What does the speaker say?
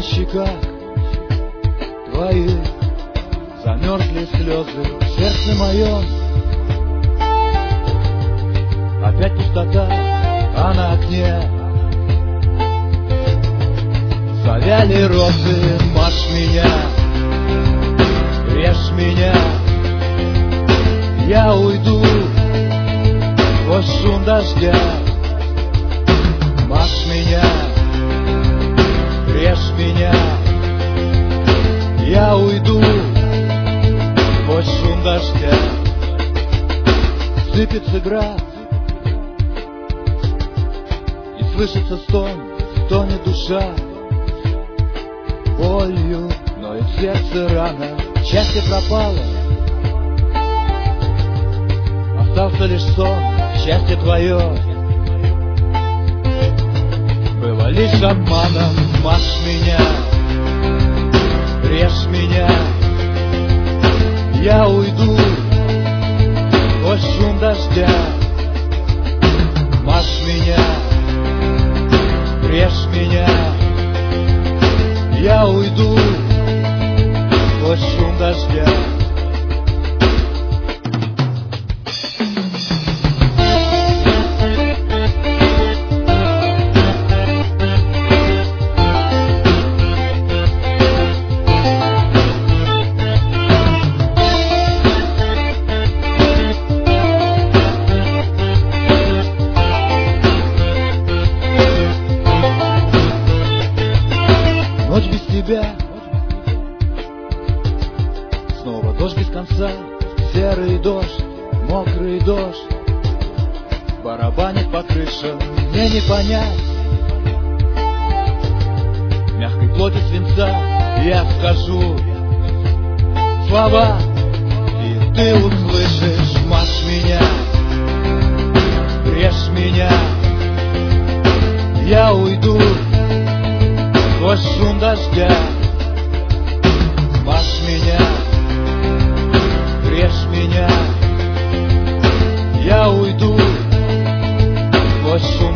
щеках твоих замерзли слезы в сердце моем. Опять пустота, а на окне завяли розы. Машь меня, режь меня, я уйду сквозь шум дождя. Машь меня, режь меня, я уйду сквозь шум дождя. Сыпется град, и слышится стон, стонет душа. Болью ноет сердце рано, счастье пропало, остался лишь сон. Счастье твое было лишь обманом. Машь меня, режь меня, я уйду сквозь шум дождя. Машь меня, режь меня, я уйду сквозь шум дождя. Ночь без тебя, снова дождь без конца, серый дождь, мокрый дождь барабанит по крышам, мне не понять мягкой плоти свинца. Я скажу слова, и ты услышишь. Машь меня, режь меня, я уйду сквозь шум дождя. Машь меня, режь меня, я уйду сквозь шум